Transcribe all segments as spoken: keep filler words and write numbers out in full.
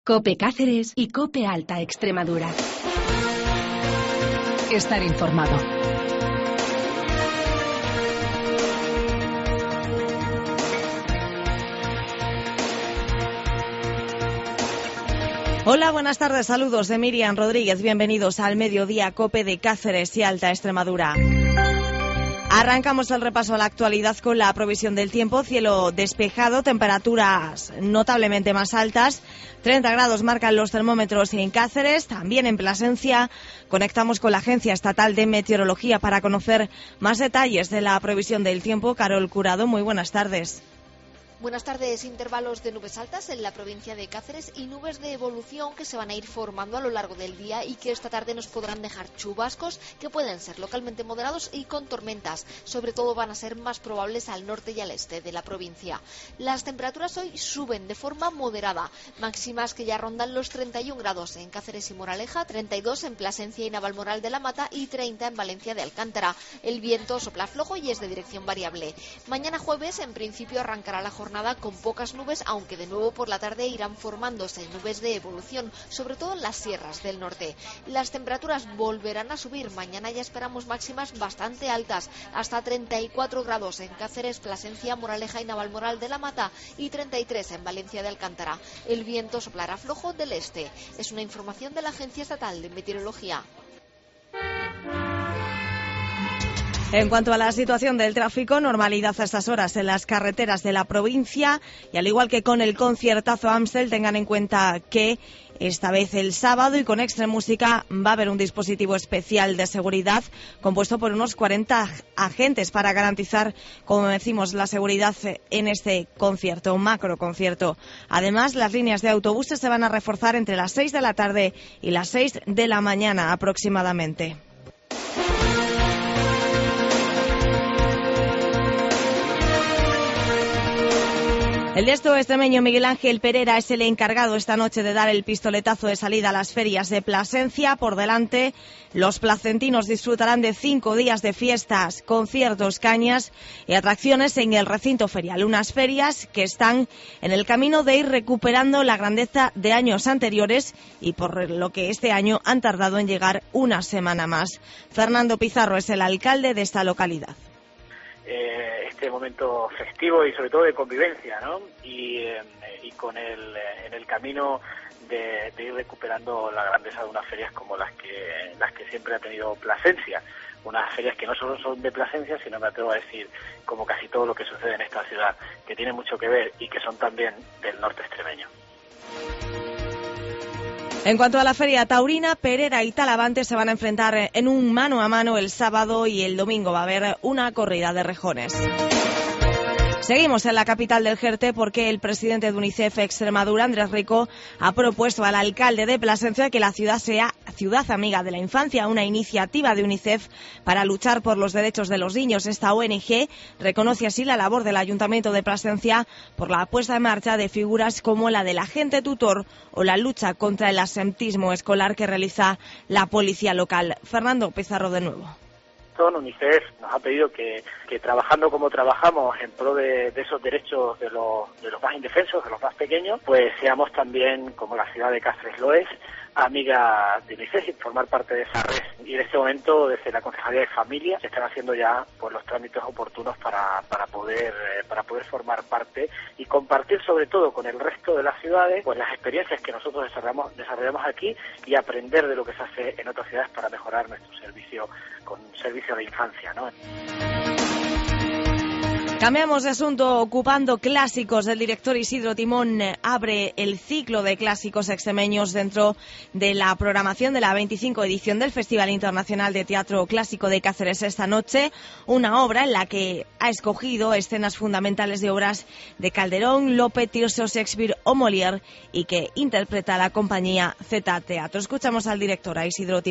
COPE Cáceres y COPE Alta Extremadura. Estar informado. Hola, buenas tardes, saludos de Miriam Rodríguez, bienvenidos al Mediodía COPE de Cáceres y Alta Extremadura. Arrancamos el repaso a la actualidad con la provisión del tiempo, cielo despejado, temperaturas notablemente más altas, treinta grados marcan los termómetros en Cáceres, también en Plasencia. Conectamos con la Agencia Estatal de Meteorología para conocer más detalles de la provisión del tiempo. Carol Curado, muy buenas tardes. Buenas tardes. Intervalos de nubes altas en la provincia de Cáceres y nubes de evolución que se van a ir formando a lo largo del día y que esta tarde nos podrán dejar chubascos que pueden ser localmente moderados y con tormentas. Sobre todo van a ser más probables al norte y al este de la provincia. Las temperaturas hoy suben de forma moderada, máximas que ya rondan los treinta y un grados en Cáceres y Moraleja, treinta y dos en Plasencia y Navalmoral de la Mata y treinta en Valencia de Alcántara. El viento sopla flojo y es de dirección variable. Mañana jueves en principio arrancará la jornada con pocas nubes, aunque de nuevo por la tarde irán formándose nubes de evolución, sobre todo en las sierras del norte. Las temperaturas volverán a subir. Mañana ya esperamos máximas bastante altas, hasta treinta y cuatro grados en Cáceres, Plasencia, Moraleja y Navalmoral de la Mata y treinta y tres en Valencia de Alcántara. El viento soplará flojo del este. Es una información de la Agencia Estatal de Meteorología. En cuanto a la situación del tráfico, normalidad a estas horas en las carreteras de la provincia y al igual que con el conciertazo Amstel, tengan en cuenta que esta vez el sábado y con Extrem Música va a haber un dispositivo especial de seguridad compuesto por unos cuarenta agentes para garantizar, como decimos, la seguridad en este concierto, un macro concierto. Además, las líneas de autobuses se van a reforzar entre las seis de la tarde y las seis de la mañana aproximadamente. El destro extremeño Miguel Ángel Pereira es el encargado esta noche de dar el pistoletazo de salida a las ferias de Plasencia. Por delante, los placentinos disfrutarán de cinco días de fiestas, conciertos, cañas y atracciones en el recinto ferial. Unas ferias que están en el camino de ir recuperando la grandeza de años anteriores y por lo que este año han tardado en llegar una semana más. Fernando Pizarro es el alcalde de esta localidad. Eh, este momento festivo y sobre todo de convivencia, ¿no? Y, eh, y con el en el camino de, de ir recuperando la grandeza de unas ferias como las que las que siempre ha tenido Plasencia, unas ferias que no solo son de Plasencia, sino me atrevo a decir como casi todo lo que sucede en esta ciudad, que tiene mucho que ver y que son también del norte extremeño. En cuanto a la feria taurina, Perera y Talavante se van a enfrentar en un mano a mano el sábado y el domingo va a haber una corrida de rejones. Seguimos en la capital del Jerte porque el presidente de UNICEF Extremadura, Andrés Rico, ha propuesto al alcalde de Plasencia que la ciudad sea ciudad amiga de la infancia, una iniciativa de UNICEF para luchar por los derechos de los niños. Esta O N G reconoce así la labor del Ayuntamiento de Plasencia por la puesta en marcha de figuras como la del agente tutor o la lucha contra el absentismo escolar que realiza la policía local. Fernando Pizarro de nuevo. UNICEF nos ha pedido que, que trabajando como trabajamos en pro de, de esos derechos de los, de los más indefensos, de los más pequeños, pues seamos también, como la ciudad de Cáceres lo es, amiga de UNICEF y formar parte de esa red. Y en este momento, desde la Concejalía de Familia, se están haciendo ya pues los trámites oportunos para, para poder eh, para poder formar parte y compartir sobre todo con el resto de las ciudades pues las experiencias que nosotros desarrollamos, desarrollamos aquí y aprender de lo que se hace en otras ciudades para mejorar nuestro servicio con servicio de infancia, ¿no? Cambiamos de asunto. Ocupando clásicos, el director Isidro Timón abre el ciclo de clásicos extremeños dentro de la programación de la veinticinco edición del Festival Internacional de Teatro Clásico de Cáceres esta noche, una obra en la que ha escogido escenas fundamentales de obras de Calderón, Lope, Tirso, Shakespeare o Molière y que interpreta la compañía Z Teatro. Escuchamos al director, a Isidro Timón.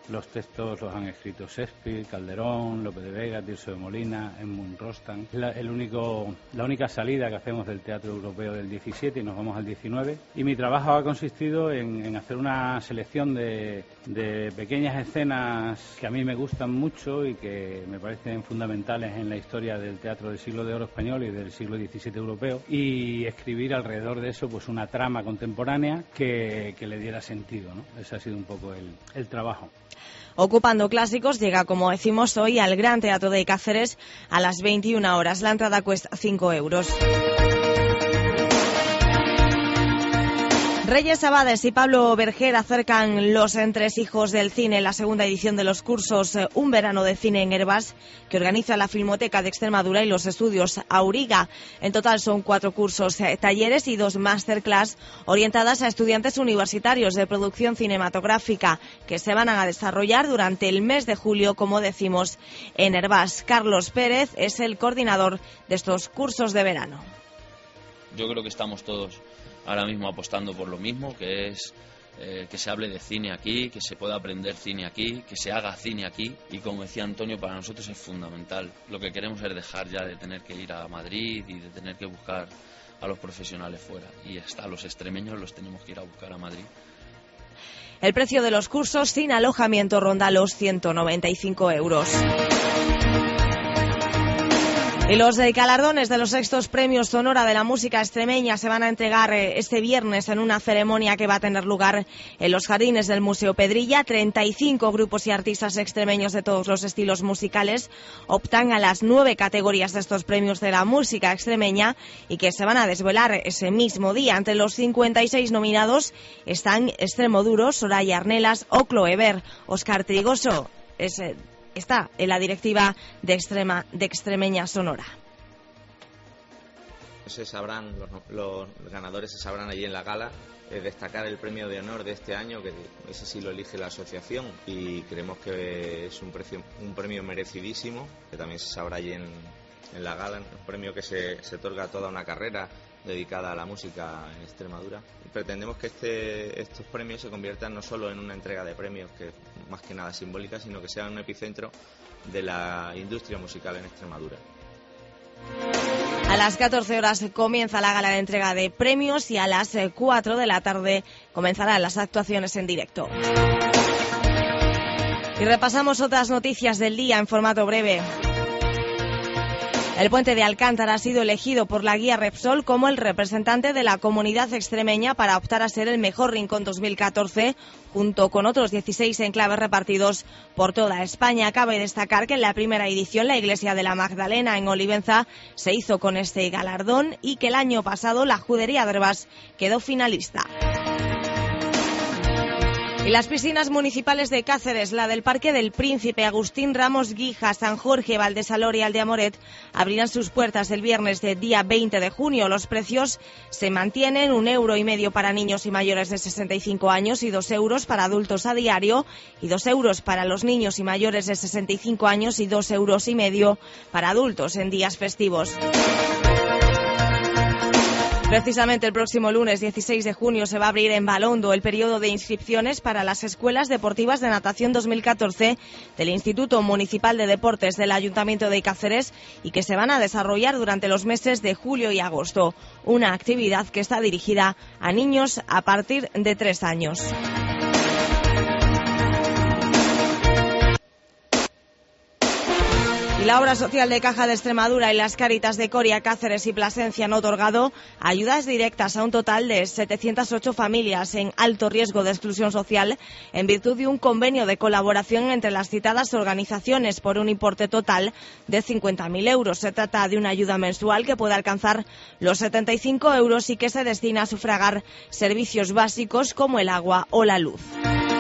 Los textos los han escrito Shakespeare, Calderón, Lope de Vega, Tirso de Molina, Edmund Rostand. Es la, el único, la única salida que hacemos del teatro europeo del diecisiete y nos vamos al diecinueve. Y mi trabajo ha consistido en, en hacer una selección de, de pequeñas escenas que a mí me gustan mucho y que me parecen fundamentales en la historia del teatro del siglo de oro español y del siglo diecisiete europeo, y escribir alrededor de eso pues una trama contemporánea que, que le diera sentido, ¿no? Ese ha sido un poco el, el trabajo. Ocupando Clásicos llega, como decimos hoy, al Gran Teatro de Cáceres a las veintiuna horas. La entrada cuesta cinco euros. Reyes Abades y Pablo Berger acercan los entresijos del cine, la segunda edición de los cursos Un verano de cine en Hervás, que organiza la Filmoteca de Extremadura y los estudios Auriga. En total son cuatro cursos, eh, talleres y dos masterclass orientadas a estudiantes universitarios de producción cinematográfica que se van a desarrollar durante el mes de julio, como decimos, en Hervás. Carlos Pérez es el coordinador de estos cursos de verano. Yo creo que estamos todos ahora mismo apostando por lo mismo, que es eh, que se hable de cine aquí, que se pueda aprender cine aquí, que se haga cine aquí, y como decía Antonio, para nosotros es fundamental. Lo que queremos es dejar ya de tener que ir a Madrid y de tener que buscar a los profesionales fuera, y hasta los extremeños los tenemos que ir a buscar a Madrid. El precio de los cursos sin alojamiento ronda los ciento noventa y cinco euros. Y los eh, galardones de los sextos premios Sonora de la música extremeña se van a entregar eh, este viernes en una ceremonia que va a tener lugar en los jardines del Museo Pedrilla. treinta y cinco grupos y artistas extremeños de todos los estilos musicales optan a las nueve categorías de estos premios de la música extremeña y que se van a desvelar ese mismo día. Entre los cincuenta y seis nominados están Extremoduro, Soraya Arnelas o Cloever. Óscar Trigoso es eh, está en la directiva de Extrema de Extremeña Sonora. Se sabrán, los, los ganadores se sabrán allí en la gala. Eh, destacar el premio de honor de este año, que ese sí lo elige la asociación, y creemos que es un, precio, un premio merecidísimo, que también se sabrá allí en, en la gala, un premio que se, se otorga a toda una carrera dedicada a la música en Extremadura. Pretendemos que este, estos premios se conviertan no solo en una entrega de premios, que más que nada simbólica, sino que sean un epicentro de la industria musical en Extremadura. A las catorce horas comienza la gala de entrega de premios y a las cuatro de la tarde comenzarán las actuaciones en directo. Y repasamos otras noticias del día en formato breve. El puente de Alcántara ha sido elegido por la guía Repsol como el representante de la comunidad extremeña para optar a ser el mejor rincón dos mil catorce, junto con otros dieciséis enclaves repartidos por toda España. Cabe destacar que en la primera edición la Iglesia de la Magdalena en Olivenza se hizo con este galardón y que el año pasado la Judería de Hervás quedó finalista. Y las piscinas municipales de Cáceres, la del Parque del Príncipe, Agustín Ramos Guija, San Jorge, Valdesalor y Aldeamoret, abrirán sus puertas el viernes del día veinte de junio. Los precios se mantienen: un euro y medio para niños y mayores de sesenta y cinco años y dos euros para adultos a diario, y dos euros para los niños y mayores de sesenta y cinco años y dos euros y medio para adultos en días festivos. Precisamente el próximo lunes dieciséis de junio se va a abrir en Balondo el periodo de inscripciones para las Escuelas Deportivas de Natación dos mil catorce del Instituto Municipal de Deportes del Ayuntamiento de Cáceres y que se van a desarrollar durante los meses de julio y agosto. Una actividad que está dirigida a niños a partir de tres años. La Obra Social de Caja de Extremadura y las Cáritas de Coria, Cáceres y Plasencia han otorgado ayudas directas a un total de setecientas ocho familias en alto riesgo de exclusión social en virtud de un convenio de colaboración entre las citadas organizaciones por un importe total de cincuenta mil euros. Se trata de una ayuda mensual que puede alcanzar los setenta y cinco euros y que se destina a sufragar servicios básicos como el agua o la luz.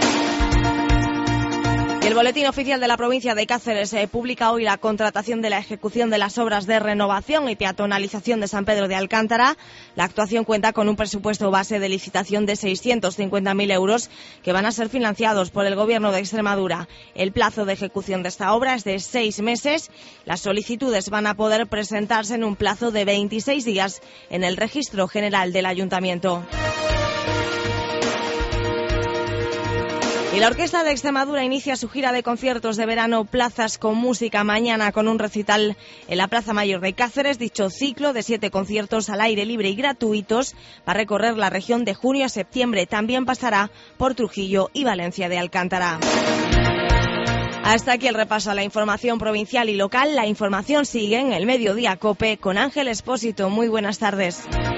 El Boletín Oficial de la Provincia de Cáceres eh, publica hoy la contratación de la ejecución de las obras de renovación y peatonalización de San Pedro de Alcántara. La actuación cuenta con un presupuesto base de licitación de seiscientos cincuenta mil euros que van a ser financiados por el Gobierno de Extremadura. El plazo de ejecución de esta obra es de seis meses. Las solicitudes van a poder presentarse en un plazo de veintiséis días en el Registro General del Ayuntamiento. Y Y la Orquesta de Extremadura inicia su gira de conciertos de verano Plazas con Música mañana con un recital en la Plaza Mayor de Cáceres. Dicho ciclo de siete conciertos al aire libre y gratuitos va a recorrer la región de junio a septiembre. También pasará por Trujillo y Valencia de Alcántara. Hasta aquí el repaso a la información provincial y local. La información sigue en el Mediodía COPE con Ángel Expósito. Muy buenas tardes.